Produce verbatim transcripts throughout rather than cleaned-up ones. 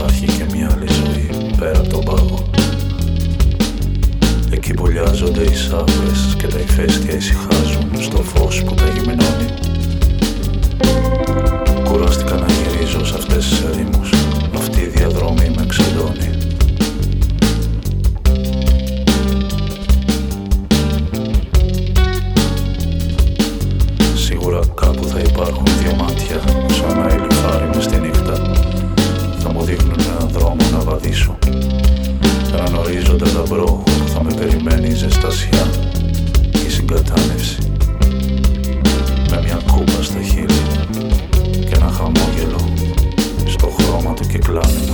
υπάρχει και μια άλλη ζωή πέρα από τον πάγο. Εκεί μπουλιάζονται οι σάφρες και τα ηφαίστεια ησυχάζουν στο φως που τα γυμνώνει. Κουράστηκα να γυρίζω σε αυτές τις ερήμους, αυτή η διαδρομή με ξεντώνει. Σίγουρα κάπου θα υπάρχουν δύο μάτια, σαν να ηλιφάρει μες στη νύχτα. Θα μου δείχνουν έναν δρόμο να βαδίσω, έναν ορίζοντα λαμπρό που θα με περιμένει η ζεστασιά και η συγκατάνευση. Με μια κούπα στα χείλη και ένα χαμόγελο στο χρώμα του κυκλάμενου.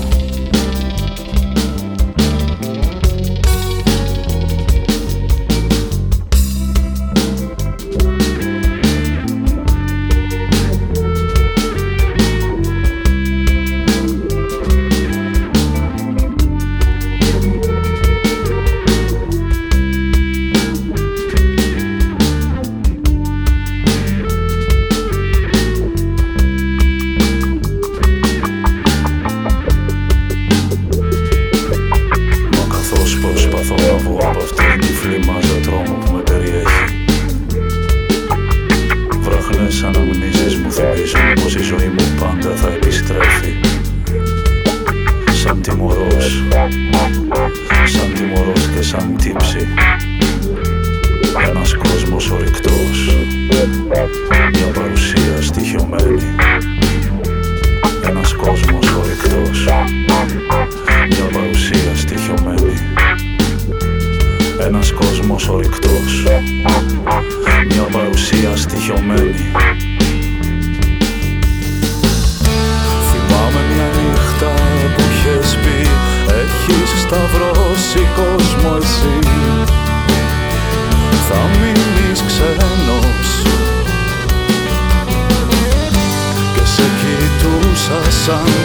Σαν